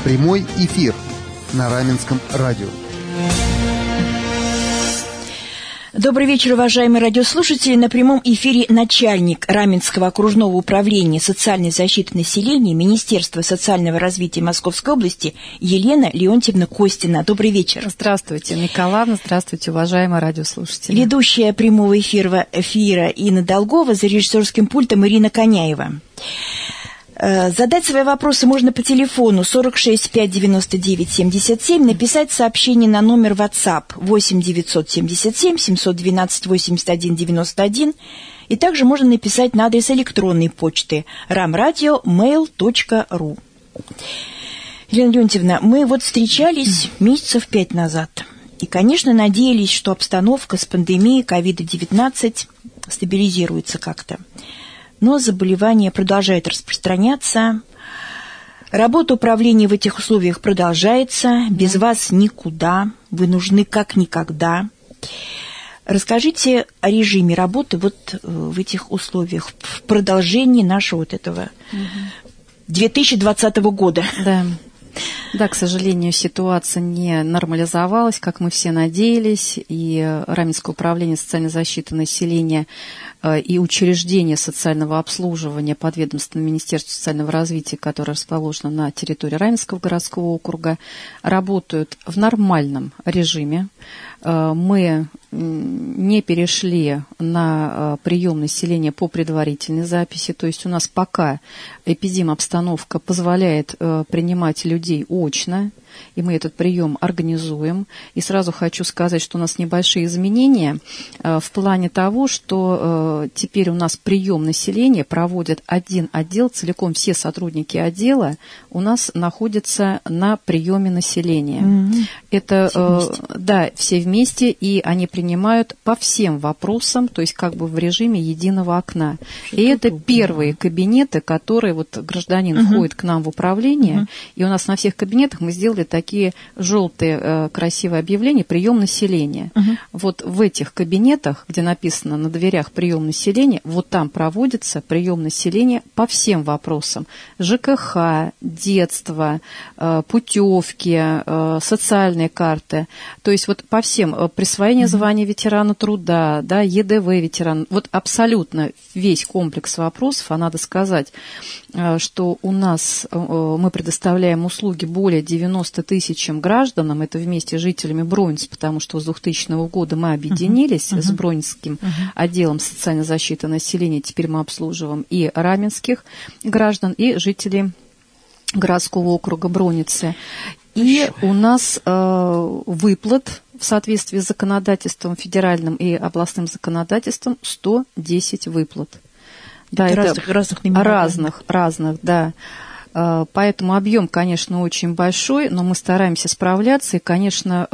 Прямой эфир на Раменском радио. Добрый вечер, уважаемые радиослушатели. На прямом эфире начальник Раменского окружного управления социальной защиты населения Министерства социального развития Московской области Елена Леонтьевна Костина. Добрый вечер. Здравствуйте, Николаевна. Здравствуйте, уважаемые радиослушатели. Ведущая прямого эфира Инна Долгова, за режиссерским пультом Ирина Коняева. Задать свои вопросы можно по телефону 46 599 77, написать сообщение на номер WhatsApp 8 977 712 81 91, и также можно написать на адрес электронной почты ramradio@mail.ru. Елена Леонтьевна, мы встречались месяцев 5 назад, и, конечно, надеялись, что обстановка с пандемией COVID-19 стабилизируется как-то. Но заболевание продолжает распространяться. Работа управления в этих условиях продолжается. Без вас никуда. Вы нужны как никогда. Расскажите о режиме работы в этих условиях, в продолжении нашего этого 2020 года. Да, к сожалению, ситуация не нормализовалась, как мы все надеялись, и Раменское управление социальной защиты населения и учреждения социального обслуживания подведомственного Министерства социального развития, которое расположено на территории Раменского городского округа, работают в нормальном режиме. Мы не перешли на прием населения по предварительной записи, то есть у нас пока эпидемобстановка позволяет принимать людей очно, и мы этот прием организуем. И сразу хочу сказать, что у нас небольшие изменения в плане того, что теперь у нас прием населения проводит один отдел, целиком все сотрудники отдела у нас находятся на приеме населения. Это все вместе, и они принимают по всем вопросам, то есть как бы в режиме единого окна. И это первые кабинеты, которые гражданин входит к нам в управление, и у нас на всех кабинетах мы сделали такие желтые красивые объявления «Прием населения». В этих кабинетах, где написано на дверях «Прием населения», там проводится прием населения по всем вопросам. ЖКХ, детство, путевки, социальные карты. То есть по всем, присвоение звания ветерана труда, ЕДВ ветеран, абсолютно весь комплекс вопросов. А надо сказать, что у нас мы предоставляем услуги более 90 тысячам гражданам, это вместе с жителями Бронницы, потому что с 2000 года мы объединились с Бронницким отделом социальной защиты населения, теперь мы обслуживаем и раменских граждан, и жителей городского округа Бронницы. И у нас выплат в соответствии с законодательством федеральным и областным законодательством 110 выплат. Да, это разных, да. Поэтому объем, конечно, очень большой, но мы стараемся справляться. И, конечно,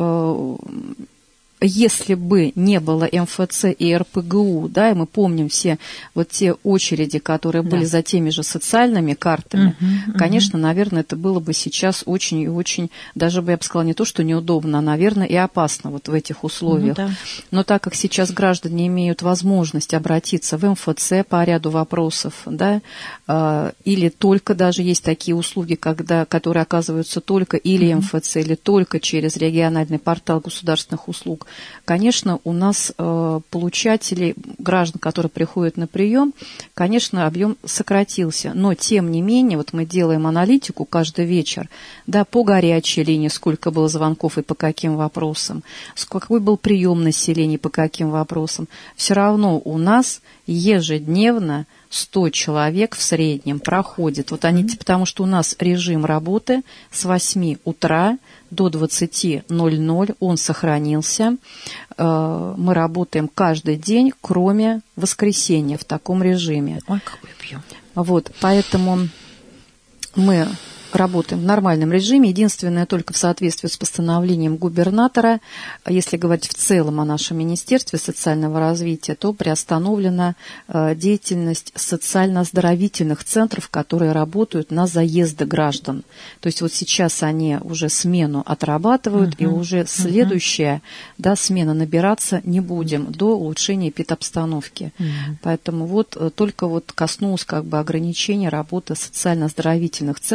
если бы не было МФЦ и РПГУ, и мы помним все те очереди, которые были за теми же социальными картами, конечно, наверное, это было бы сейчас очень и очень, даже бы я бы сказала, не то, что неудобно, а, наверное, и опасно в этих условиях. Но так как сейчас граждане имеют возможность обратиться в МФЦ по ряду вопросов, или только даже есть такие услуги, которые оказываются только или МФЦ, или только через региональный портал государственных услуг, конечно, у нас получателей, граждан, которые приходят на прием, конечно, объем сократился. Но, тем не менее, мы делаем аналитику каждый вечер, по горячей линии, сколько было звонков и по каким вопросам, какой был прием населения, по каким вопросам. Все равно у нас ежедневно 100 человек в среднем проходит. Потому что у нас режим работы с 8 утра до 20:00, он сохранился. Мы работаем каждый день, кроме воскресенья, в таком режиме. Ой, какой объем. Поэтому мы работаем в нормальном режиме. Единственное, только в соответствии с постановлением губернатора, если говорить в целом о нашем Министерстве социального развития, то приостановлена деятельность социально-оздоровительных центров, которые работают на заезды граждан. То есть сейчас они уже смену отрабатывают, и уже следующая смена набираться не будем до улучшения эпидобстановки. Поэтому только коснулось ограничения работы социально-оздоровительных центров. Это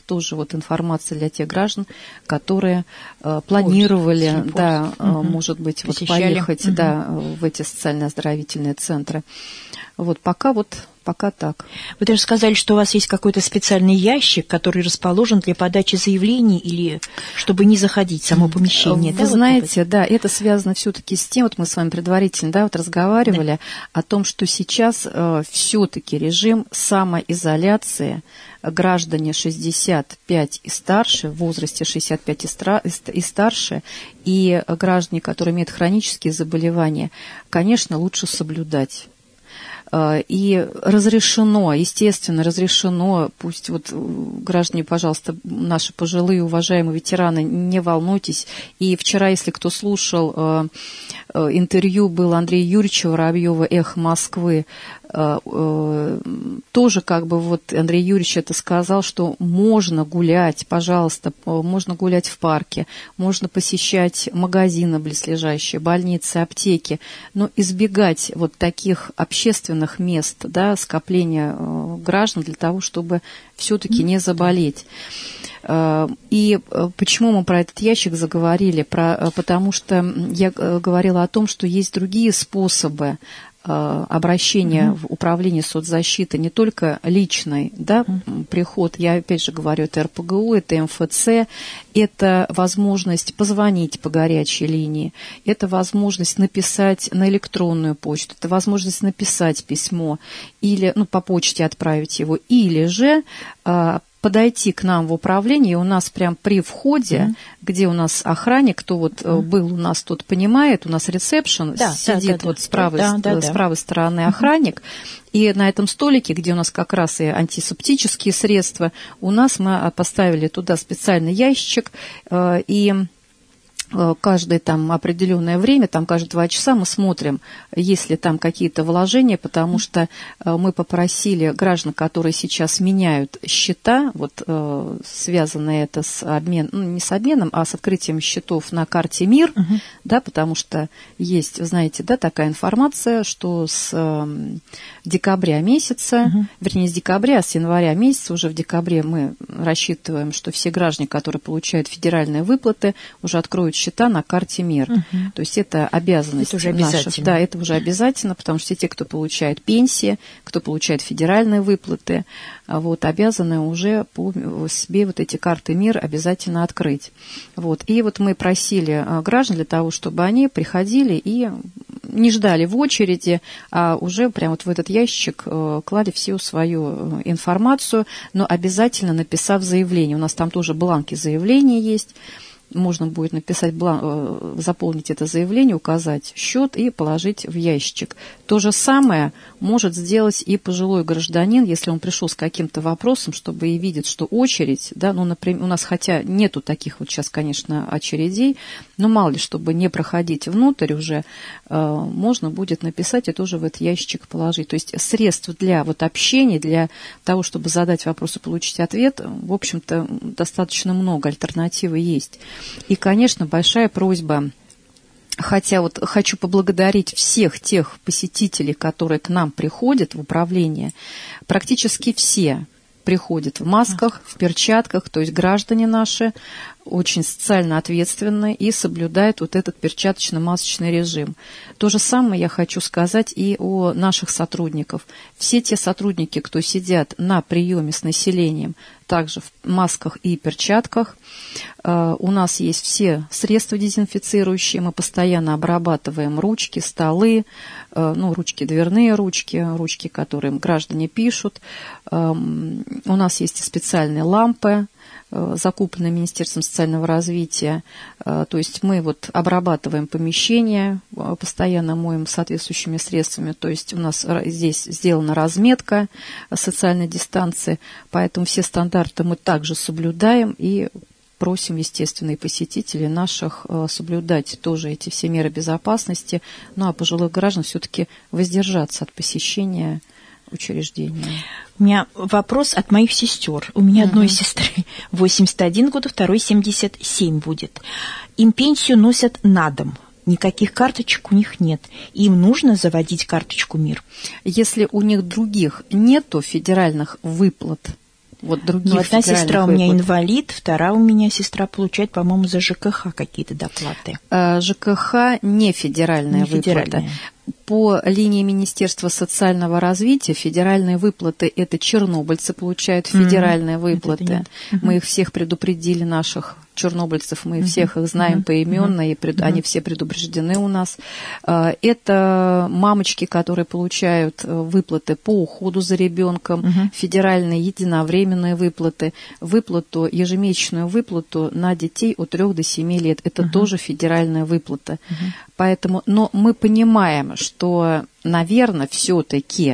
это тоже вот информация для тех граждан, которые планировали, может быть, вот поехать в эти социально-оздоровительные центры. Вот пока так. Вы даже сказали, что у вас есть какой-то специальный ящик, который расположен для подачи заявлений или чтобы не заходить в само помещение. Вы знаете, это связано все-таки с тем, вот мы с вами предварительно разговаривали о том, что сейчас все-таки режим самоизоляции граждане 65 и старше, в возрасте 65 и старше, и граждане, которые имеют хронические заболевания, конечно, лучше соблюдать. И естественно, разрешено, пусть вот граждане, пожалуйста, наши пожилые, уважаемые ветераны, не волнуйтесь. И вчера, если кто слушал, интервью было Андрея Юрьевича Воробьева «Эхо Москвы», тоже Андрей Юрьевич это сказал, что можно гулять, пожалуйста, можно гулять в парке, можно посещать магазины близлежащие, больницы, аптеки, но избегать вот таких общественных мест, скопления граждан для того, чтобы все-таки не заболеть. И почему мы про этот ящик заговорили? Потому что я говорила о том, что есть другие способы обращения в управление соцзащиты, не только личный приход, я опять же говорю, это РПГУ, это МФЦ, это возможность позвонить по горячей линии, это возможность написать на электронную почту, это возможность написать письмо или по почте отправить его, или же подойти к нам в управление, и у нас прям при входе, где у нас охранник, кто был у нас, тот понимает, у нас ресепшн, сидит с правой стороны охранник, и на этом столике, где у нас как раз и антисептические средства, у нас мы поставили туда специальный ящик, и каждое определенное время, каждые 2 часа мы смотрим, есть ли там какие-то вложения, потому что мы попросили граждан, которые сейчас меняют счета, связано это с обменом, не с обменом, а с открытием счетов на карте МИР, потому что есть, знаете, такая информация, что с декабря месяца, вернее, не с декабря, а с января месяца, уже в декабре мы рассчитываем, что все граждане, которые получают федеральные выплаты, уже откроют счета на карте МИР. То есть это обязанность. Это уже обязательно. Да, это уже обязательно, потому что все те, кто получает пенсии, кто получает федеральные выплаты, обязаны уже по себе эти карты МИР обязательно открыть. И мы просили граждан для того, чтобы они приходили и не ждали в очереди, а уже прямо в этот ящик клали всю свою информацию, но обязательно написав заявление. У нас там тоже бланки заявления есть. Можно будет написать заполнить это заявление, указать счет и положить в ящик. То же самое может сделать и пожилой гражданин, если он пришел с каким-то вопросом, чтобы и видит, что очередь, например, у нас хотя нету таких сейчас, конечно, очередей, но мало ли, чтобы не проходить внутрь уже, можно будет написать и тоже в этот ящик положить. То есть средств для общения, для того, чтобы задать вопрос и получить ответ, в общем-то, достаточно много, альтернативы есть. И, конечно, большая просьба, хотя хочу поблагодарить всех тех посетителей, которые к нам приходят в управление, практически все приходят в масках, в перчатках, то есть граждане наши очень социально ответственны и соблюдают этот перчаточно-масочный режим. То же самое я хочу сказать и о наших сотрудниках. Все те сотрудники, кто сидят на приеме с населением, также в масках и перчатках. У нас есть все средства дезинфицирующие, мы постоянно обрабатываем ручки, столы, ручки дверные, ручки, которые граждане пишут. У нас есть и специальные лампы, закупленные Министерством социального развития. То есть мы обрабатываем помещения, постоянно моем соответствующими средствами. То есть у нас здесь сделана разметка социальной дистанции, поэтому все стандарты мы также соблюдаем и просим, естественно, и посетителей наших соблюдать тоже эти все меры безопасности, а пожилых граждан все-таки воздержаться от посещения учреждения. У меня вопрос от моих сестер. У меня одной сестры 81 год, второй 77 будет. Им пенсию носят на дом. Никаких карточек у них нет. Им нужно заводить карточку МИР. Если у них других нету федеральных выплат, вот других одна сестра у меня выплат. инвалид, вторая у меня сестра получает, по-моему, за ЖКХ какие-то доплаты. ЖКХ не федеральная выплата. По линии Министерства социального развития федеральные выплаты – это чернобыльцы получают федеральные выплаты. Мы их всех предупредили, наших чернобыльцев, мы всех их знаем поименно, и они все предупреждены у нас. Это мамочки, которые получают выплаты по уходу за ребенком, федеральные единовременные выплаты, ежемесячную выплату на детей от 3 до 7 лет. Это тоже федеральная выплата. Поэтому, но мы понимаем, что, наверное, все-таки,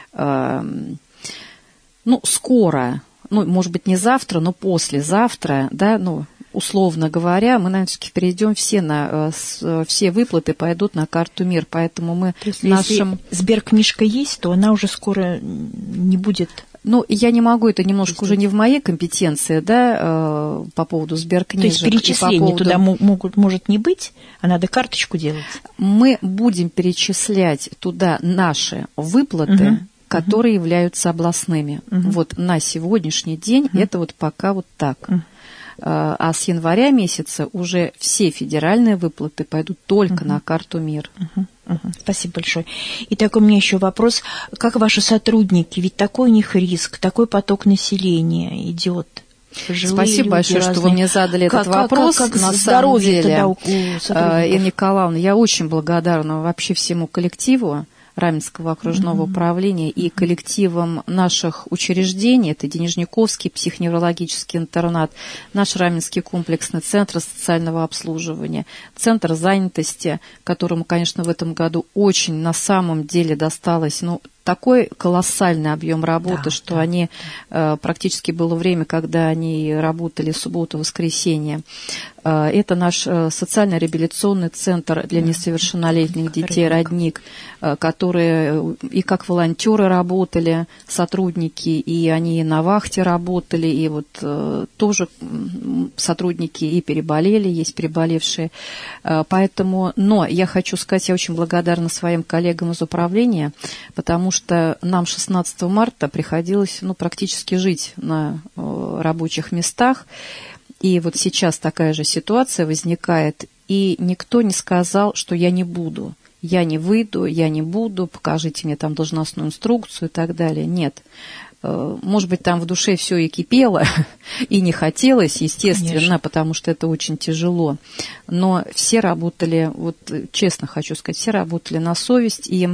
скоро, может быть, не завтра, но послезавтра, да, условно говоря, мы, наверное, все-таки перейдем все выплаты пойдут на карту МИР, поэтому мы Если Сберкнижка есть, то она уже скоро не будет. Я не могу, это немножко уже не в моей компетенции, да, по поводу сберкнижек. То есть перечисления туда может не быть, а надо карточку делать? Мы будем перечислять туда наши выплаты, которые являются областными. Вот на сегодняшний день это вот пока вот так. А с января месяца уже все федеральные выплаты пойдут только на карту МИР. Спасибо большое. И такой у меня еще вопрос. Как ваши сотрудники? Ведь такой у них риск, такой поток населения идет. Спасибо большое, что вы мне задали этот вопрос. Как на самом деле, Инна Николаевна, я очень благодарна вообще всему коллективу Раменского окружного управления и коллективам наших учреждений, это Денежниковский психоневрологический интернат, наш Раменский комплексный центр социального обслуживания, центр занятости, которому, конечно, в этом году очень на самом деле досталось, такой колоссальный объем работы, что они практически было время, когда они работали субботу, воскресенье. Это наш социально-реабилитационный центр для несовершеннолетних детей «Родник», которые и как волонтеры работали, сотрудники, и они и на вахте работали, и вот тоже сотрудники и переболели, есть переболевшие. Поэтому, но я хочу сказать, я очень благодарна своим коллегам из управления, потому что нам 16 марта приходилось практически жить на рабочих местах. И вот сейчас такая же ситуация возникает, и никто не сказал, что я не буду. Я не выйду, я не буду, покажите мне там должностную инструкцию и так далее. Нет. Может быть, там в душе все и кипело, и не хотелось, естественно, конечно, потому что это очень тяжело. Но все работали, вот честно хочу сказать, все работали на совесть, и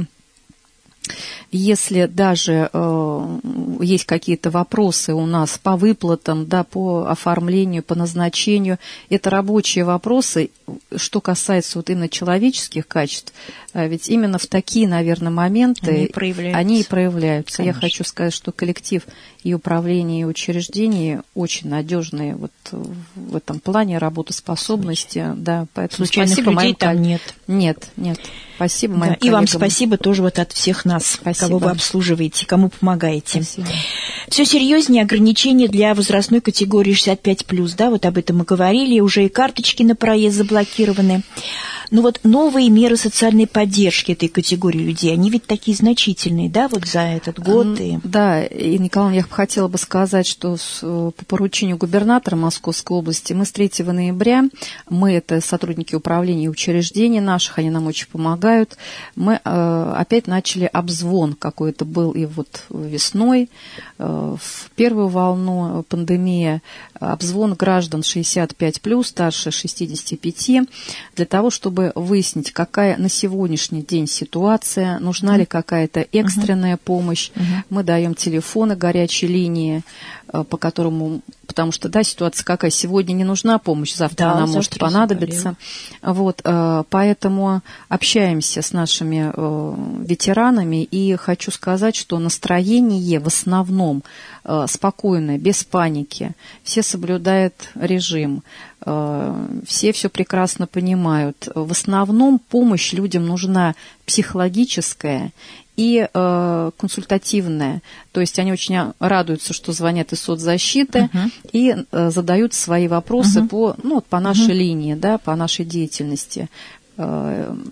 если даже есть какие-то вопросы у нас по выплатам, да, по оформлению, по назначению, это рабочие вопросы, что касается вот именно человеческих качеств, ведь именно в такие, наверное, моменты они и проявляются. Конечно. Я хочу сказать, что коллектив и управление, и учреждений очень надежные вот в этом плане работоспособности. Да, поэтому случайных спасибо людей там нет. Нет. Спасибо моим коллегам. И вам спасибо тоже вот от всех нас, спасибо, кого вы обслуживаете, кому помогаете. Спасибо. Все серьезнее ограничения для возрастной категории 65+, да, вот об этом мы говорили, уже и карточки на проезд заблокированы. Но вот новые меры социальной поддержки этой категории людей, они ведь такие значительные, да, вот за этот год. Да, и, Николай, я хотела бы сказать, что по поручению губернатора Московской области мы с 3 ноября, мы, это сотрудники управления и учреждений наших, они нам очень помогают, мы опять начали обзвон какой-то был и вот весной, в первую волну пандемии, обзвон граждан 65+, старше 65, для того, чтобы выяснить, какая на сегодняшний день ситуация, нужна ли какая-то экстренная помощь. Мы даем телефоны горячей линии, по которому, потому что, да, ситуация какая, сегодня не нужна помощь, завтра она может понадобиться. Вот, поэтому общаемся с нашими ветеранами, и хочу сказать, что настроение в основном спокойное, без паники, все соблюдают режим, все прекрасно понимают. В основном помощь людям нужна психологическая и консультативная. То есть они очень радуются, что звонят из соцзащиты и задают свои вопросы по нашей линии, да, по нашей деятельности.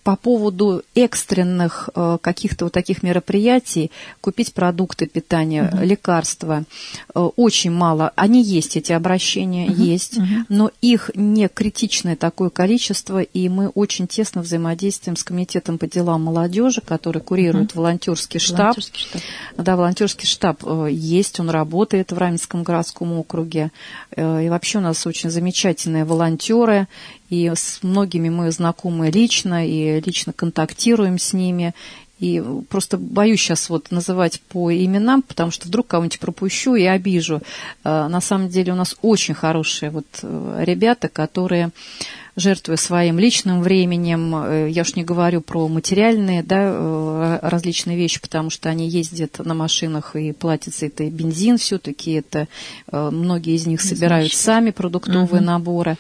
по поводу экстренных каких-то вот таких мероприятий, купить продукты питания, лекарства, очень мало. Они есть, эти обращения есть, но их не критичное такое количество, и мы очень тесно взаимодействуем с Комитетом по делам молодежи, который курирует волонтерский штаб. Да, волонтерский штаб есть, он работает в Раменском городском округе. И вообще у нас очень замечательные волонтеры, и с многими мы знакомы лично, и лично контактируем с ними. И просто боюсь сейчас вот называть по именам, потому что вдруг кого-нибудь пропущу и обижу. На самом деле у нас очень хорошие вот ребята, которые, жертвуя своим личным временем, я уж не говорю про материальные, да, различные вещи, потому что они ездят на машинах и платят за это бензин, все-таки это многие из них собирают сами продуктовые наборы.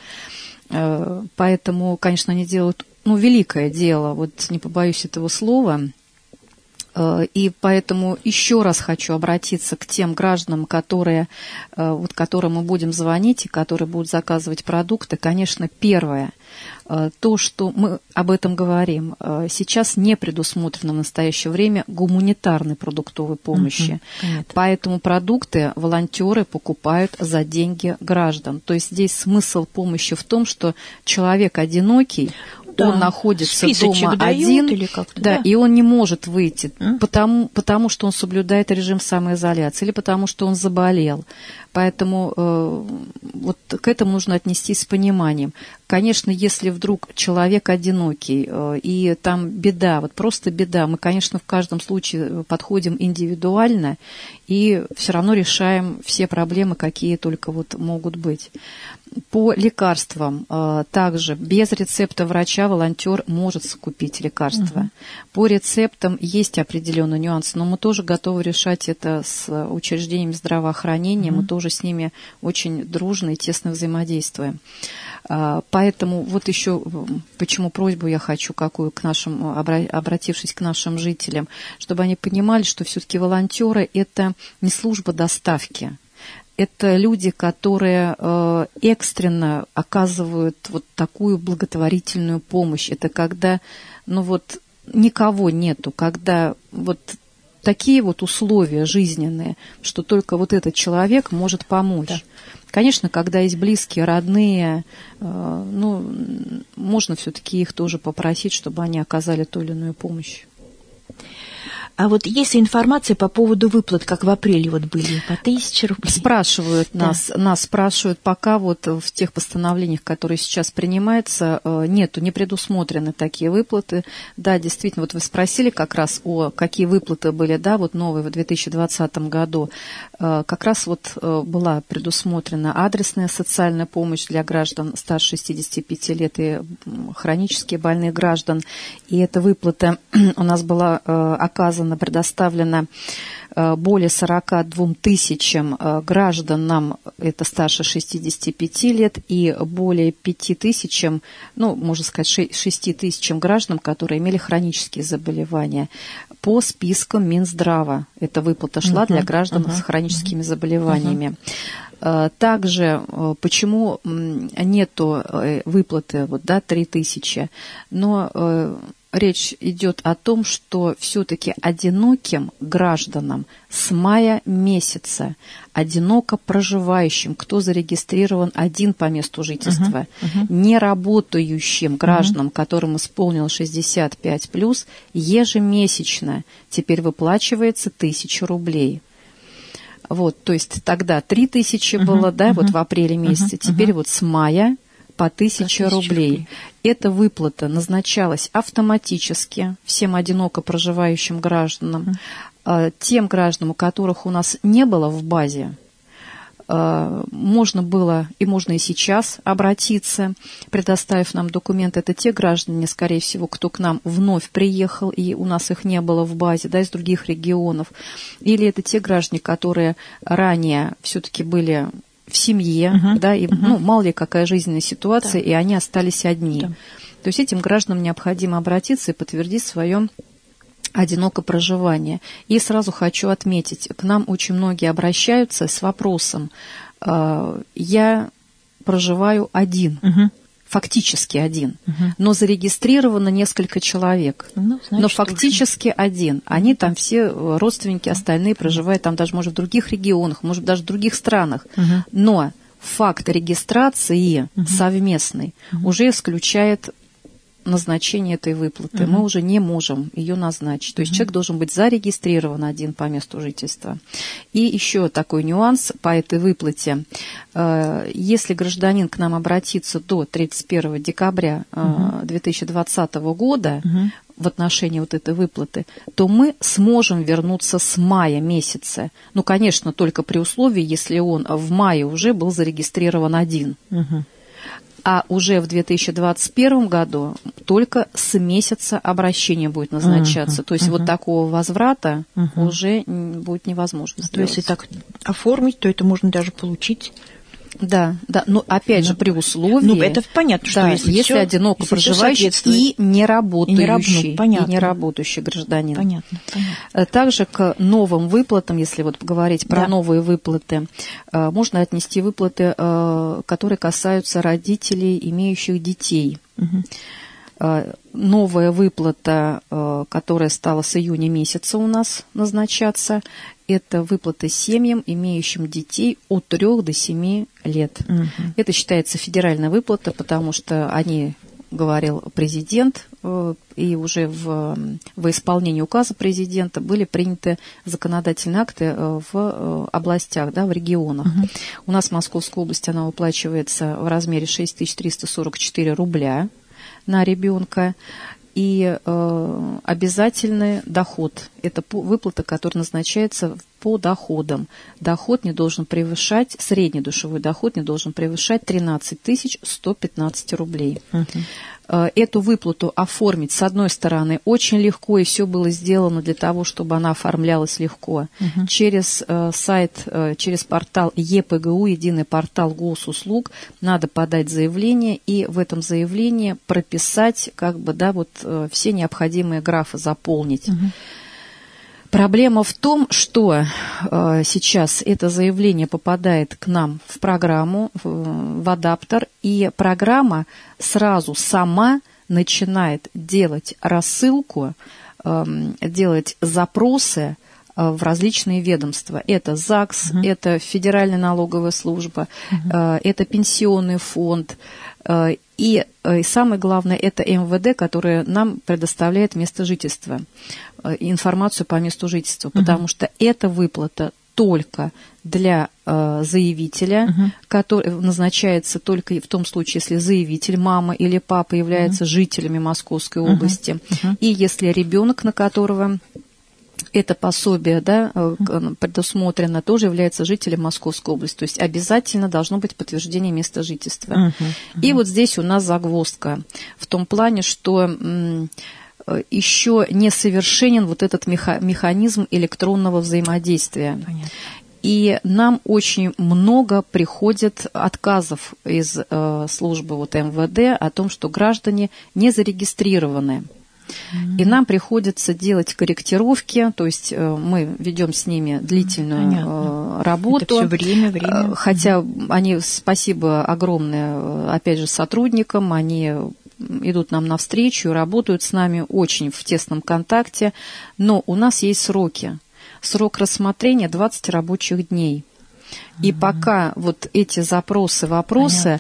Поэтому, конечно, они делают, великое дело, вот не побоюсь этого слова. И поэтому еще раз хочу обратиться к тем гражданам, которым мы будем звонить и которые будут заказывать продукты. Конечно, первое, то, что мы об этом говорим, сейчас не предусмотрено в настоящее время гуманитарной продуктовой помощи. Поэтому продукты волонтеры покупают за деньги граждан. То есть здесь смысл помощи в том, что человек одинокий, он находится дома один, да, и он не может выйти, потому что он соблюдает режим самоизоляции или потому что он заболел. Поэтому вот к этому нужно отнестись с пониманием. Конечно, если вдруг человек одинокий и там беда, вот просто беда, мы, конечно, в каждом случае подходим индивидуально и все равно решаем все проблемы, какие только вот могут быть. По лекарствам также без рецепта врача волонтер может закупить лекарства. По рецептам есть определенные нюансы, но мы тоже готовы решать это с учреждениями здравоохранения, мы тоже с ними очень дружно и тесно взаимодействуем. Поэтому вот еще почему просьбу я хочу какую к нашим, обратившись к нашим жителям, чтобы они понимали, что все-таки волонтеры – это не служба доставки. Это люди, которые экстренно оказывают вот такую благотворительную помощь. Это когда, никого нету, когда вот такие вот условия жизненные, что только вот этот человек может помочь. Да. Конечно, когда есть близкие, родные, можно все-таки их тоже попросить, чтобы они оказали ту или иную помощь. А вот есть информация по поводу выплат, как в апреле вот были, по 1000 рублей? Спрашивают нас спрашивают, пока вот в тех постановлениях, которые сейчас принимаются, не предусмотрены такие выплаты. Да, действительно, вот вы спросили как раз, какие выплаты были, да, вот новые в 2020 году. Как раз вот была предусмотрена адресная социальная помощь для граждан старше 65 лет и хронически больных граждан. И эта выплата у нас была предоставлена более 42 тысячам граждан, нам это старше 65 лет, и более 5 тысячам, можно сказать, 6 тысячам граждан, которые имели хронические заболевания. По спискам Минздрава эта выплата шла для граждан с хроническими заболеваниями. Также, почему нету выплаты 3000, но речь идет о том, что все-таки одиноким гражданам с мая месяца, одиноко проживающим, кто зарегистрирован один по месту жительства, не работающим гражданам, которым исполнилось 65+, ежемесячно теперь выплачивается 1000 рублей. Вот, то есть тогда 3000 было, вот в апреле месяце, теперь вот с мая по 1000 рублей. Эта выплата назначалась автоматически всем одиноко проживающим гражданам. Тем гражданам, у которых у нас не было в базе, можно было и можно и сейчас обратиться, предоставив нам документы. Это те граждане, скорее всего, кто к нам вновь приехал, и у нас их не было в базе, из других регионов. Или это те граждане, которые ранее все-таки были в семье, мало ли какая жизненная ситуация, и они остались одни. То есть этим гражданам необходимо обратиться и подтвердить свое одинокое проживание. И сразу хочу отметить, к нам очень многие обращаются с вопросом: я проживаю один. В фактически один, но зарегистрировано несколько человек. Но фактически один. Они там все родственники, остальные проживают там даже, может, в других регионах, может, даже в других странах. Но факт регистрации совместной уже исключает назначение этой выплаты. Мы уже не можем ее назначить. То есть человек должен быть зарегистрирован один по месту жительства. И еще такой нюанс по этой выплате. Если гражданин к нам обратится до 31 декабря 2020 года в отношении вот этой выплаты, то мы сможем вернуться с мая месяца. Ну, конечно, только при условии, если он в мае уже был зарегистрирован один. А уже в 2021 году только с месяца обращения будет назначаться. То есть вот такого возврата уже будет невозможно сделать. То есть, если так оформить, то это можно даже получить. Да, да, но опять же при условии... Ну, это понятно, что да, если одиноко проживающий и неработающий гражданин. Понятно. Также к новым выплатам, если вот поговорить про новые выплаты, можно отнести выплаты, которые касаются родителей, имеющих детей. Новая выплата, которая стала с июня месяца у нас назначаться, это выплаты семьям, имеющим детей от 3 до 7 лет. Это считается федеральная выплата, потому что о ней говорил президент, и уже во исполнении указа президента были приняты законодательные акты в областях, да, в регионах. У нас в Московской области она выплачивается в размере 6344 рубля на ребенка. И обязательный доход – это выплата, которая назначается по доходам. Доход не должен превышать, средний душевой доход не должен превышать 13 115 рублей. Эту выплату оформить, с одной стороны, очень легко, и все было сделано для того, чтобы она оформлялась легко. Через сайт, через портал ЕПГУ, единый портал госуслуг, надо подать заявление и в этом заявлении прописать, как бы, да, вот все необходимые графы заполнить. Проблема в том, что сейчас это заявление попадает к нам в программу, в адаптер, и программа сразу сама начинает делать рассылку, делать запросы в различные ведомства. Это ЗАГС, это Федеральная налоговая служба, это Пенсионный фонд. И самое главное, это МВД, которое нам предоставляет место жительства, информацию по месту жительства, потому что эта выплата только для заявителя, который назначается только в том случае, если заявитель, мама или папа, являются жителями Московской области, и если ребенок, на которого это пособие, да, предусмотрено, тоже является жителем Московской области. То есть обязательно должно быть подтверждение места жительства. И вот здесь у нас загвоздка в том плане, что еще не совершенен вот этот механизм электронного взаимодействия. Понятно. И нам очень много приходит отказов из службы вот МВД о том, что граждане не зарегистрированы. И нам приходится делать корректировки, то есть мы ведем с ними длительную работу. Это все время. Хотя они, спасибо огромное, опять же, сотрудникам, они идут нам навстречу, работают с нами очень в тесном контакте, но у нас есть сроки. Срок рассмотрения 20 рабочих дней. И пока вот эти запросы, вопросы,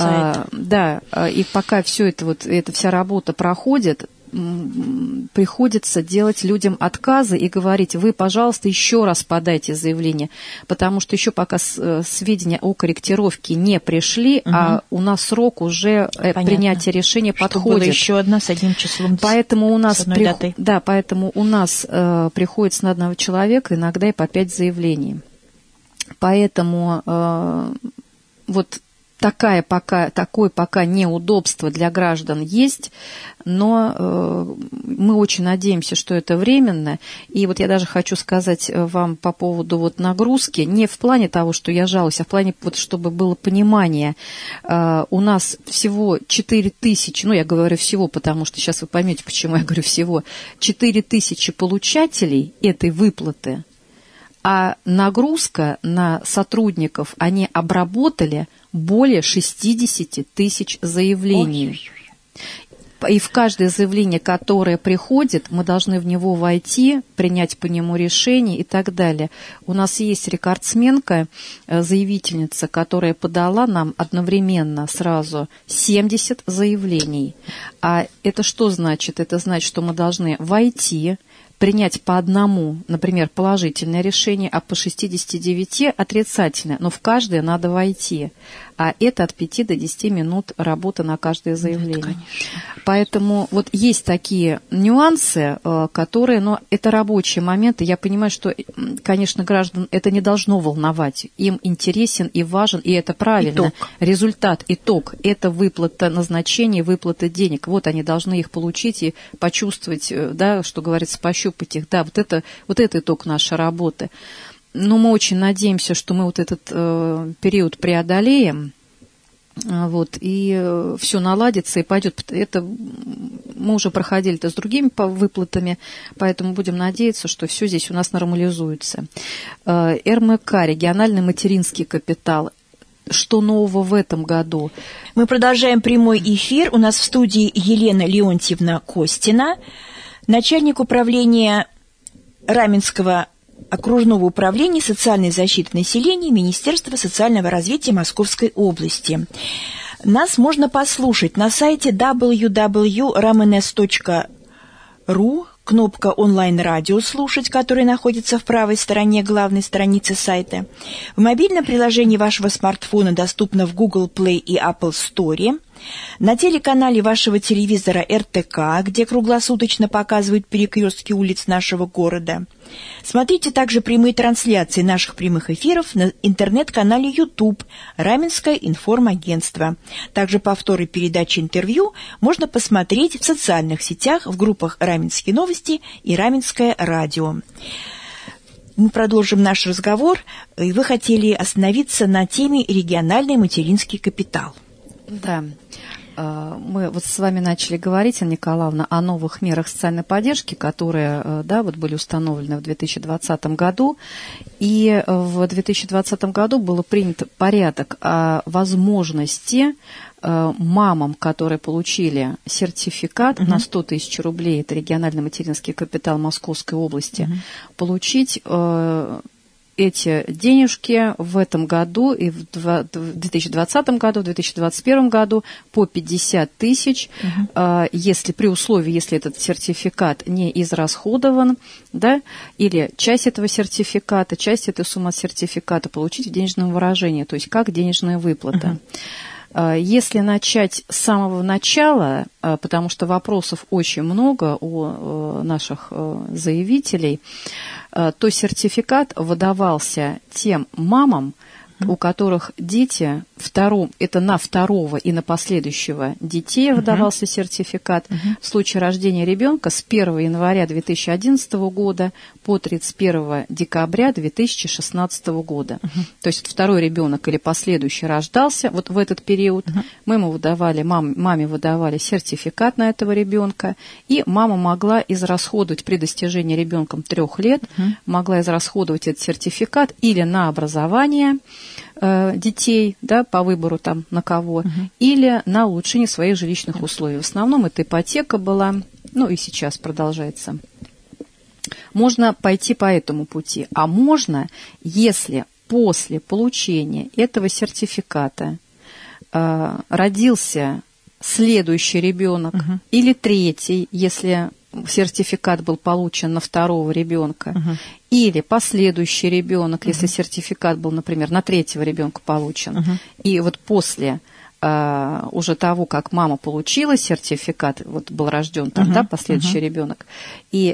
и пока все это, вот эта вся работа проходит, приходится делать людям отказы и говорить: вы, пожалуйста, еще раз подайте заявление, потому что еще пока сведения о корректировке не пришли, а у нас срок уже принятия решения подходит. Еще одна с одним числом. Поэтому у нас поэтому у нас приходится на одного человека иногда и по 5 заявлений. Поэтому вот такое пока неудобство для граждан есть, но мы очень надеемся, что это временно. И вот я даже хочу сказать вам по поводу вот нагрузки, не в плане того, что я жалуюсь, а в плане, вот, чтобы было понимание. У нас всего 4000, я говорю всего, потому что сейчас вы поймете, почему я говорю всего, 4000 получателей этой выплаты. а нагрузка на сотрудников, они обработали более 60 тысяч заявлений. И в каждое заявление, которое приходит, мы должны в него войти, принять по нему решение и так далее. У нас есть рекордсменка, заявительница, которая подала нам одновременно сразу 70 заявлений. А это что значит? Это значит, что мы должны войти, принять по одному, например, положительное решение, а по 69 отрицательное. Но в каждое надо войти. А это от 5 до 10 минут работы на каждое заявление. Поэтому вот есть такие нюансы, которые, но это рабочие моменты. Я понимаю, что, конечно, граждан это не должно волновать. Им интересен и важен, и это правильно. Итог. Результат, итог – это выплата назначений, выплата денег. Вот они должны их получить и почувствовать, да, что говорится, пощупать их. Да, вот это итог нашей работы. Но мы очень надеемся, что мы вот этот период преодолеем, вот, и все наладится и пойдет. Это мы уже проходили это с другими выплатами, поэтому будем надеяться, что все здесь у нас нормализуется. РМК, региональный материнский капитал. Что нового в этом году? Мы продолжаем прямой эфир. У нас в студии Елена Леонтьевна Костина, начальник управления Раменского окружного управления социальной защиты населения Министерства социального развития Московской области. Нас можно послушать на сайте www.ramenes.ru, кнопка онлайн-радио «Слушать», которая находится в правой стороне главной страницы сайта. В мобильном приложении вашего смартфона доступно в Google Play и Apple Store. На телеканале вашего телевизора РТК, где круглосуточно показывают перекрестки улиц нашего города. Смотрите также прямые трансляции наших прямых эфиров на интернет-канале YouTube «Раменское информагентство». Также повторы передачи интервью можно посмотреть в социальных сетях в группах «Раменские новости» и «Раменское радио». Мы продолжим наш разговор, и вы хотели остановиться на теме «Региональный материнский капитал». Да, мы вот с вами начали говорить, Анна Николаевна, о новых мерах социальной поддержки, которые, да, вот были установлены в 2020 году. И в 2020 году был принят порядок о возможности мамам, которые получили сертификат на 100 тысяч рублей, это региональный материнский капитал Московской области, получить эти денежки в этом году и в 2020 году, в 2021 году по 50 тысяч, если при условии, если этот сертификат не израсходован, да, или часть этого сертификата, часть этой суммы сертификата получить в денежном выражении, то есть как денежная выплата. Если начать с самого начала, потому что вопросов очень много у наших заявителей, то сертификат выдавался тем мамам, у которых дети это на второго и на последующего детей выдавался сертификат. В случае рождения ребенка с 1 января 2011 года по 31 декабря 2016 года. То есть второй ребенок или последующий рождался вот в этот период. Мы ему выдавали, маме выдавали сертификат на этого ребенка, и мама могла израсходовать при достижении ребенком 3 лет, могла израсходовать этот сертификат или на образование детей, да, по выбору там на кого, или на улучшение своих жилищных условий. В основном это ипотека была, ну и сейчас продолжается. Можно пойти по этому пути, а можно, если после получения этого сертификата родился следующий ребенок или третий, если сертификат был получен на второго ребенка, или последующий ребенок, если сертификат был, например, на третьего ребенка получен, и вот после уже того, как мама получила сертификат, вот был рожден там, да, последующий ребенок, и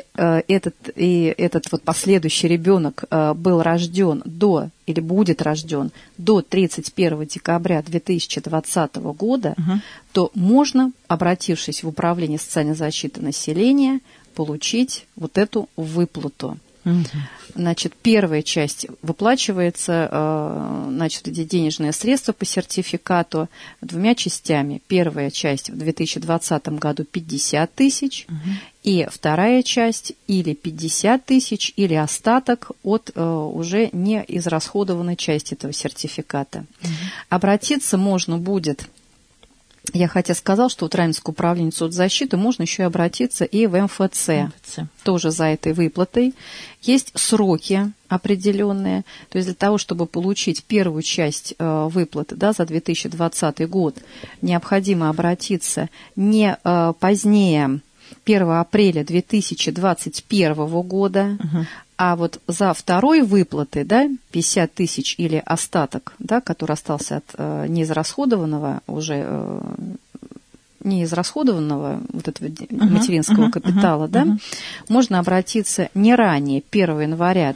этот вот последующий ребенок был рожден или будет рожден до 31 декабря 2020 года, то можно, обратившись в Управление социальной защиты населения, получить вот эту выплату. Значит, первая часть выплачивается, значит, эти денежные средства по сертификату двумя частями. Первая часть в 2020 году 50 тысяч, и вторая часть или 50 тысяч, или остаток от уже не израсходованной части этого сертификата. Обратиться можно будет... Я хотя сказала, что вот Раменское управление соцзащиты можно еще и обратиться и в МФЦ. Тоже за этой выплатой. Есть сроки определенные. То есть для того, чтобы получить первую часть выплаты, да, за 2020 год, необходимо обратиться не позднее 1 апреля 2021 года, а вот за второй выплаты, да, 50 тысяч или остаток, да, который остался от неизрасходованного уже, неизрасходованного вот этого материнского капитала, да, можно обратиться не ранее 1 января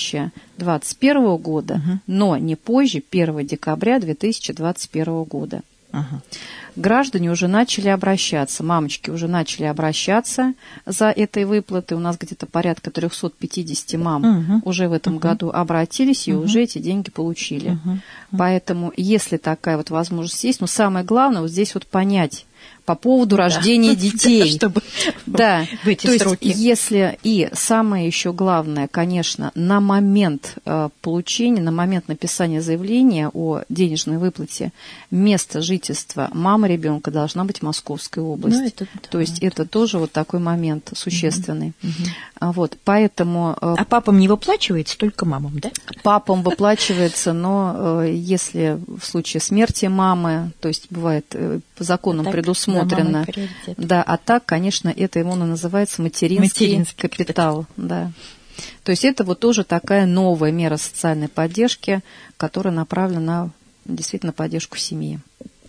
2021 года, но не позже 1 декабря 2021 года. Граждане уже начали обращаться, мамочки уже начали обращаться за этой выплатой. У нас где-то порядка 350 мам уже в этом году обратились и уже эти деньги получили. Поэтому, если такая вот возможность есть, но самое главное вот здесь вот понять по поводу рождения детей. Чтобы да, в эти то сроки. есть, если и самое еще главное, конечно, на момент получения, на момент написания заявления о денежной выплате, место жительства мамы ребенка должна быть в Московской области. То есть это тоже вот такой момент существенный. Вот, поэтому... А папам не выплачивается, только мамам, да? Папам выплачивается, но если в случае смерти мамы, то есть бывает по законам предусмотрено, да, а так, конечно, это ему называется материнский капитал, да. То есть это вот тоже такая новая мера социальной поддержки, которая направлена действительно на поддержку семьи.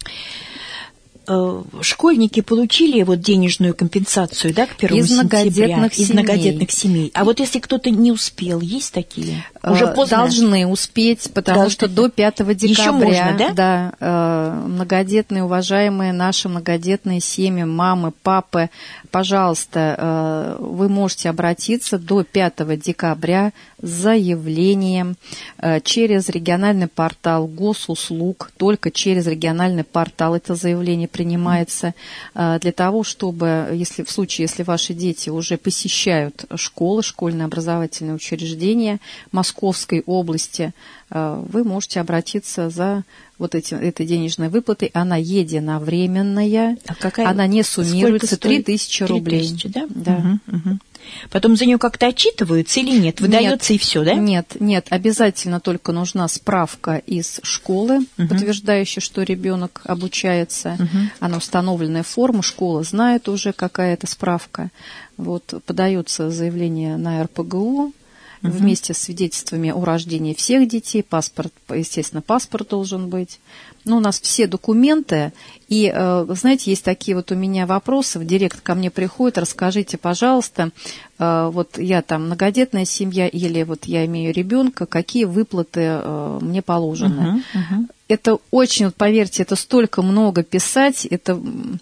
Школьники получили вот денежную компенсацию, да, к 1 сентября из многодетных семей. А вот если кто-то не успел, есть такие? Уже поздно? Должны успеть, потому что до 5 декабря. Еще можно, да? Да, многодетные, уважаемые наши многодетные семьи, мамы, папы, пожалуйста, вы можете обратиться до 5 декабря с заявлением через региональный портал госуслуг, только через региональный портал это заявление принимается, для того, чтобы, если в случае, если ваши дети уже посещают школы, школьные образовательные учреждения Московской области, вы можете обратиться за вот этой денежной выплатой. Она единовременная, она не суммируется, 3000 рублей. 3000, да? Да. Потом за нее как-то отчитываются или нет? Выдается и все, да? Нет, обязательно только нужна справка из школы, подтверждающая, что ребенок обучается. Она установленная форма, школа знает уже, какая это справка. Вот, подается заявление на РПГУ, вместе с свидетельствами о рождении всех детей, паспорт, естественно, паспорт должен быть. Ну, у нас все документы, и, знаете, есть такие вот у меня вопросы, в директ ко мне приходят, расскажите, пожалуйста, вот я там многодетная семья, или вот я имею ребенка, какие выплаты мне положены. Это очень, вот поверьте, это столько много писать, это...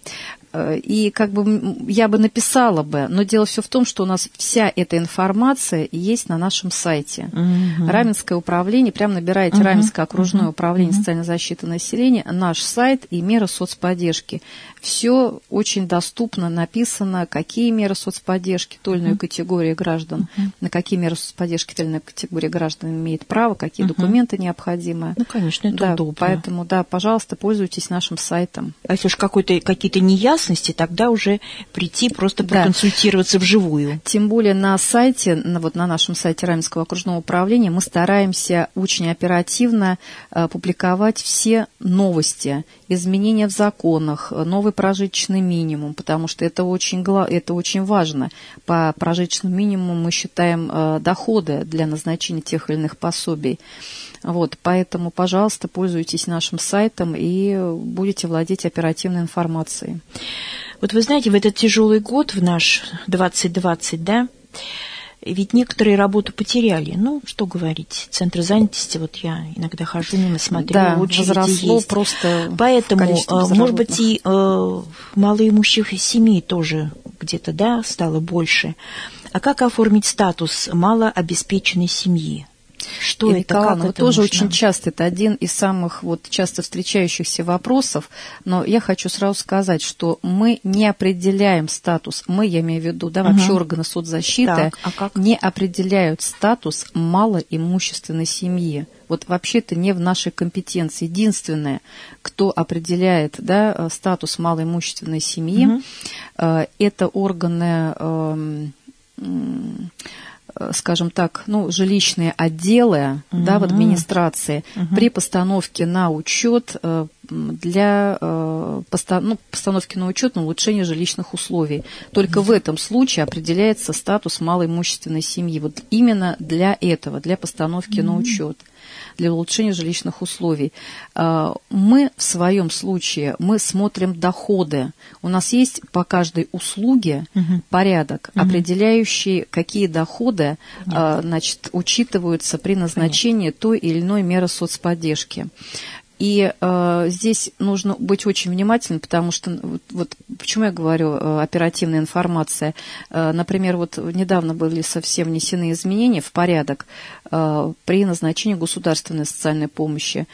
И как бы я бы написала бы, но дело все в том, что у нас вся эта информация есть на нашем сайте. Раменское управление, прям набираете Раменское окружное управление социальной защиты населения, наш сайт и меры соцподдержки. Все очень доступно написано, какие меры соцподдержки той или иной категории граждан, на какие меры соцподдержки той или иной категории граждан имеет право, какие документы необходимы. Ну, конечно, это удобно. Поэтому, да, пожалуйста, пользуйтесь нашим сайтом. А если уж какие-то неясности, тогда уже прийти, просто проконсультироваться вживую. Тем более на сайте, вот на нашем сайте Раменского окружного управления мы стараемся очень оперативно публиковать все новости, изменения в законах, новый прожиточный минимум, потому что это очень важно. По прожиточному минимуму мы считаем доходы для назначения тех или иных пособий. Вот, поэтому, пожалуйста, пользуйтесь нашим сайтом и будете владеть оперативной информацией. Вот вы знаете, в этот тяжелый год, в наш 2020, да, ведь некоторые работу потеряли. Ну, что говорить, центры занятости, вот я иногда хожу мимо, смотрю, да, очереди возросло есть. Просто. Поэтому, может быть, и малоимущих семей тоже где-то, да, стало больше. А как оформить статус малообеспеченной семьи? Что Ирина это? Николаевна, Как вот это тоже можно? очень часто, это один из самых часто встречающихся вопросов, но я хочу сразу сказать, что мы не определяем статус, я имею в виду, вообще органы соцзащиты не определяют статус малоимущественной семьи. Вот вообще это не в нашей компетенции. Единственное, кто определяет статус малоимущественной семьи, это органы, скажем так, жилищные отделы в администрации при постановке на учет для постановки на учет на улучшение жилищных условий. Только в этом случае определяется статус малоимущественной семьи. Вот именно для этого, для постановки на учет, для улучшения жилищных условий. Мы в своем случае, мы смотрим доходы. У нас есть по каждой услуге порядок, определяющий, какие доходы учитываются при назначении той или иной меры соцподдержки. И здесь нужно быть очень внимательным, потому что, почему я говорю оперативная информация. Например, недавно были совсем внесены изменения в порядок при назначении государственной социальной помощи,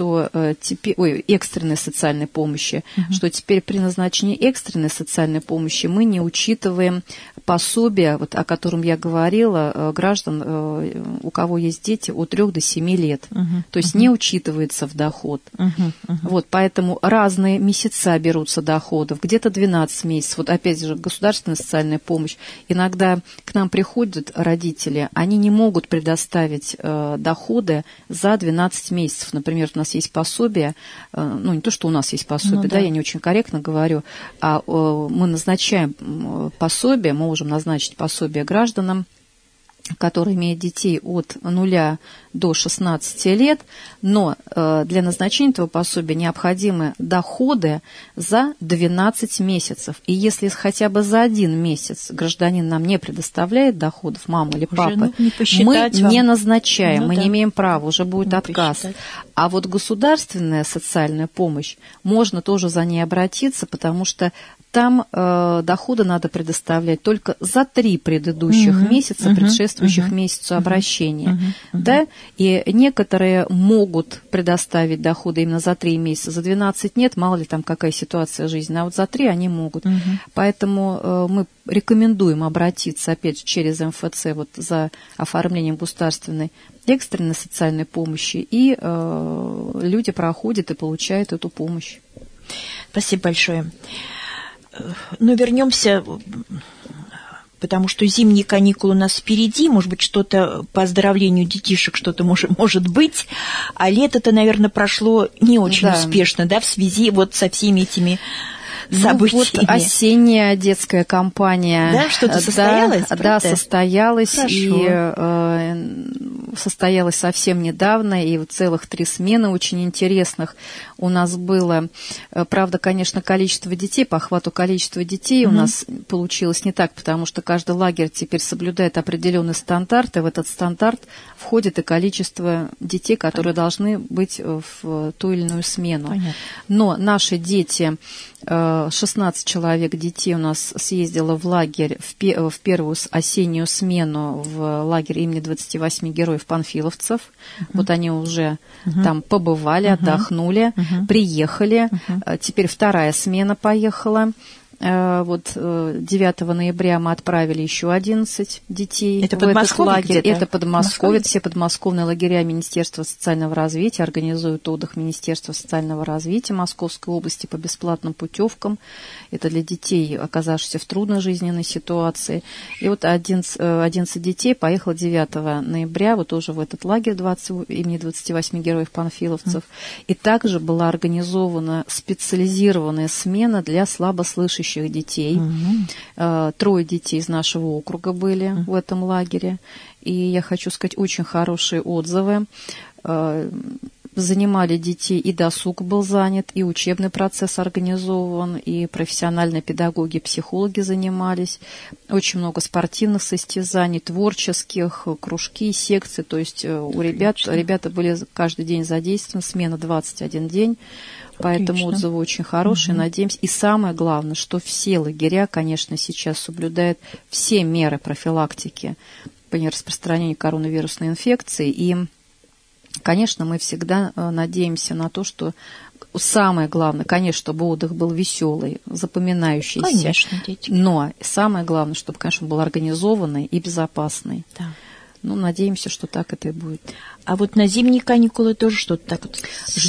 экстренной социальной помощи, что теперь при назначении экстренной социальной помощи мы не учитываем пособие, о котором я говорила, граждан, у кого есть дети от 3 до 7 лет. То есть не учитывается в доход. Поэтому разные месяца берутся доходов, где-то 12 месяцев. Опять же, государственная социальная помощь. Иногда к нам приходят родители, они не могут предоставить доходы за 12 месяцев. Например, у нас есть пособие, не то, что у нас есть пособие, я не очень корректно говорю, а мы назначаем пособие, мы можем назначить пособие гражданам, которые имеют детей от 0 до 16 лет, но для назначения этого пособия необходимы доходы за 12 месяцев. И если хотя бы за 1 месяц гражданин нам не предоставляет доходов, мама или папа, мы не назначаем, мы не имеем права, уже будет отказ. Посчитать. А государственная социальная помощь, можно тоже за ней обратиться, потому что там доходы надо предоставлять только за 3 предыдущих месяца, предшествующих месяцу обращения. И некоторые могут предоставить доходы именно за 3 месяца, за 12 нет, мало ли там какая ситуация жизни, а за 3 они могут. Поэтому мы рекомендуем обратиться, опять же, через МФЦ за оформлением государственной экстренной социальной помощи, и люди проходят и получают эту помощь. Спасибо большое. Но вернемся, потому что зимние каникулы у нас впереди, может быть, что-то по оздоровлению детишек, что-то может быть, а лето-то, наверное, прошло не очень успешно, в связи со всеми этими событиями. Осенняя детская кампания. Да, что-то состоялось? Да, состоялось. Хорошо. И состоялось совсем недавно, и целых 3 смены очень интересных у нас было. Правда, конечно, количество детей, по охвату количества детей у нас получилось не так, потому что каждый лагерь теперь соблюдает определенный стандарт, и в этот стандарт входит и количество детей, которые должны быть в ту или иную смену. Понятно. Но наши дети, 16 человек детей у нас съездило в лагерь в первую осеннюю смену в лагерь имени 28 героев-панфиловцев. Они уже там побывали, отдохнули, приехали. Теперь 2-я смена поехала. 9 ноября мы отправили еще 11 детей в этот лагерь. Это Подмосковье. Все подмосковные лагеря Министерства социального развития организуют отдых Министерства социального развития Московской области по бесплатным путевкам. Это для детей, оказавшихся в трудной жизненной ситуации. И 11 детей поехало 9 ноября тоже в этот лагерь имени 28 героев-панфиловцев. И также была организована специализированная смена для слабослышащих детей. 3 детей из нашего округа были в этом лагере. И я хочу сказать, очень хорошие отзывы. занимали детей, и досуг был занят, и учебный процесс организован, и профессиональные педагоги, психологи занимались. Очень много спортивных состязаний, творческих, кружки, секции. То есть у ребята были каждый день задействованы, смена 21 день. Поэтому отзывы очень хорошие, надеемся. И самое главное, что все лагеря, конечно, сейчас соблюдают все меры профилактики по нераспространению коронавирусной инфекции. И, конечно, мы всегда надеемся на то, что самое главное, конечно, чтобы отдых был веселый, запоминающийся. Конечно, дети. Но самое главное, чтобы, конечно, был организованный и безопасный. Да. Ну, надеемся, что так это и будет. А вот на зимние каникулы тоже что-то так вот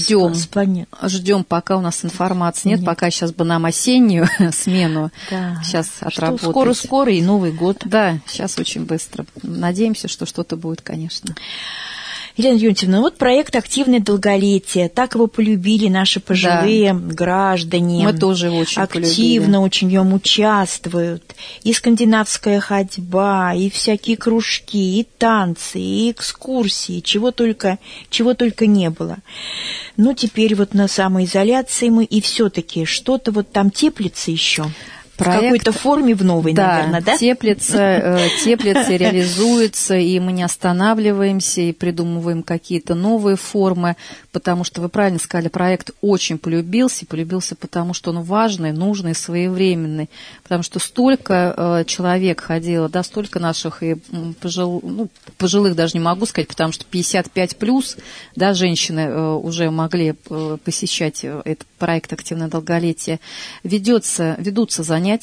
Ждем, пока у нас информации нет. Пока сейчас бы нам осеннюю смену сейчас отработать. Скоро-скоро и Новый год. Да, сейчас очень быстро. Надеемся, что что-то будет, конечно. Елена Леонтьевна, вот проект «Активное долголетие». Так его полюбили наши пожилые граждане. Мы тоже его очень полюбили. Активно очень в нем участвуют. И скандинавская ходьба, и всякие кружки, и танцы, и экскурсии, чего только не было. Ну, теперь вот на самоизоляции мы, и все-таки что-то вот там теплится еще. В какой-то форме в новой, наверное, да? Теплится, реализуется, и мы не останавливаемся, и придумываем какие-то новые формы, потому что, вы правильно сказали, проект очень полюбился потому что он важный, нужный, своевременный, потому что столько человек ходило, да, столько наших и пожилых даже не могу сказать, потому что 55+, да, женщины уже могли посещать этот проект «Активное долголетие». Ведутся занятия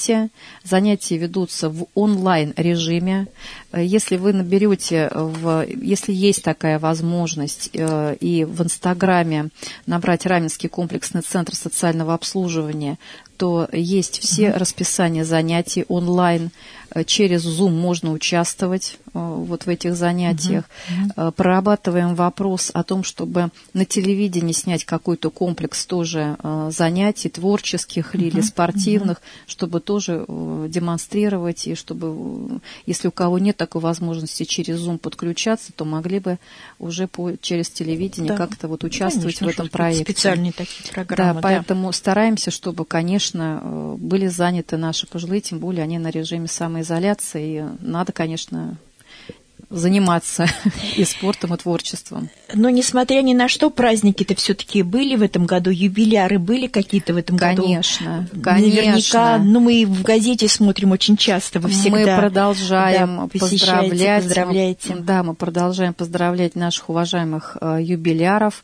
ведутся в онлайн-режиме. Если вы наберете, если есть такая возможность, и в Инстаграме набрать Раменский комплексный центр социального обслуживания, то есть все расписания занятий онлайн. Через Zoom можно участвовать вот в этих занятиях. Прорабатываем вопрос о том, чтобы на телевидении снять какой-то комплекс тоже занятий творческих или спортивных, чтобы тоже демонстрировать, и чтобы, если у кого нет такой возможности через Zoom подключаться, то могли бы уже через телевидение как-то вот участвовать в этом проекте. Специальные такие программы. Да, поэтому стараемся, чтобы, конечно, были заняты наши пожилые, тем более они на режиме самоизоляции, и надо, конечно, заниматься и спортом, и творчеством. Но, несмотря ни на что, праздники-то все-таки были в этом году, юбиляры были какие-то в этом году? Конечно. Наверняка, мы в газете смотрим очень часто, вы всегда. Мы продолжаем поздравлять. Да, мы продолжаем поздравлять наших уважаемых юбиляров.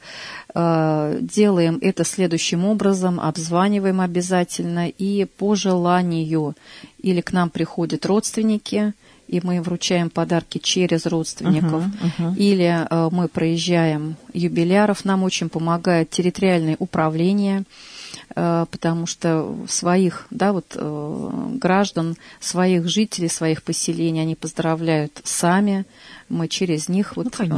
Делаем это следующим образом, обзваниваем обязательно, и по желанию или к нам приходят родственники, и мы вручаем подарки через родственников, или мы проезжаем юбиляров, нам очень помогает территориальное управление, потому что своих, граждан, своих жителей, своих поселений они поздравляют сами, мы через них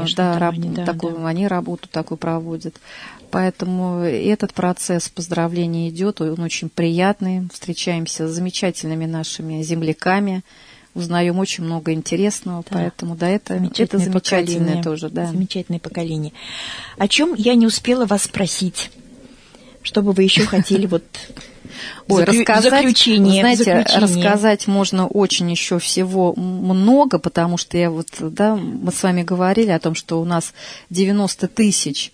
они работу такую проводят. Поэтому этот процесс поздравления идет, он очень приятный, встречаемся с замечательными нашими земляками, узнаем очень много интересного, поэтому это замечательное тоже. Да. Замечательное поколение. О чем я не успела вас спросить? Что бы вы еще хотели заключение? Рассказать можно очень еще всего много, потому что мы с вами говорили о том, что у нас 90 тысяч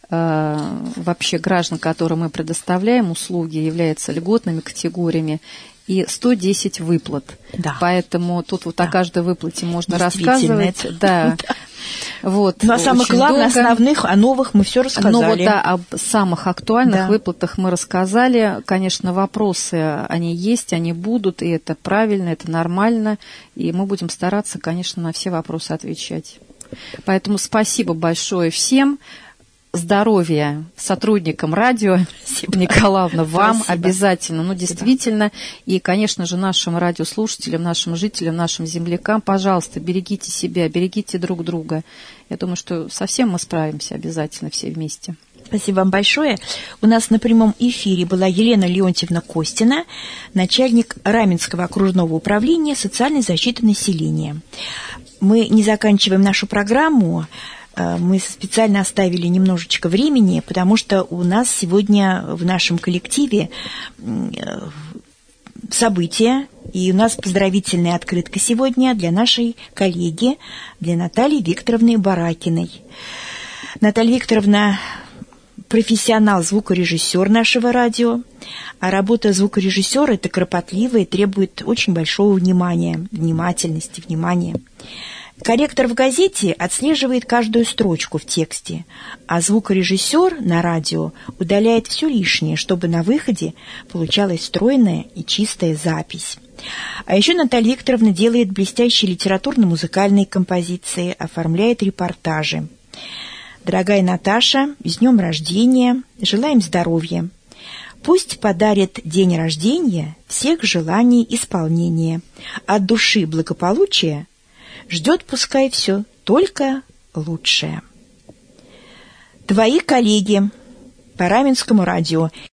вообще граждан, которым мы предоставляем услуги, являются льготными категориями, и 110 выплат. Да. Поэтому тут о каждой выплате можно рассказывать. Да. Ну, а самых главных, основных, о новых мы все рассказали. Об самых актуальных выплатах мы рассказали. Конечно, вопросы, они есть, они будут, и это правильно, это нормально, и мы будем стараться, конечно, на все вопросы отвечать. Поэтому спасибо большое всем. Здоровья сотрудникам радио, Николаевна, вам обязательно, действительно, и, конечно же, нашим радиослушателям, нашим жителям, нашим землякам, пожалуйста, берегите себя, берегите друг друга. Я думаю, что совсем мы справимся обязательно все вместе. Спасибо вам большое. У нас на прямом эфире была Елена Леонтьевна Костина, начальник Раменского окружного управления социальной защиты населения. Мы не заканчиваем нашу программу Мы специально оставили немножечко времени, потому что у нас сегодня в нашем коллективе события, и у нас поздравительная открытка сегодня для нашей коллеги, для Натальи Викторовны Баракиной. Наталья Викторовна – профессионал, звукорежиссер нашего радио, а работа звукорежиссера – это кропотливо и требует очень большого внимания, внимательности, внимания. Корректор в газете отслеживает каждую строчку в тексте, а звукорежиссер на радио удаляет все лишнее, чтобы на выходе получалась стройная и чистая запись. А еще Наталья Викторовна делает блестящие литературно-музыкальные композиции, оформляет репортажи. Дорогая Наташа, с днем рождения, желаем здоровья. Пусть подарит день рождения всех желаний исполнения, от души благополучия ждет пускай все только лучшее. Твои коллеги по Раменскому радио.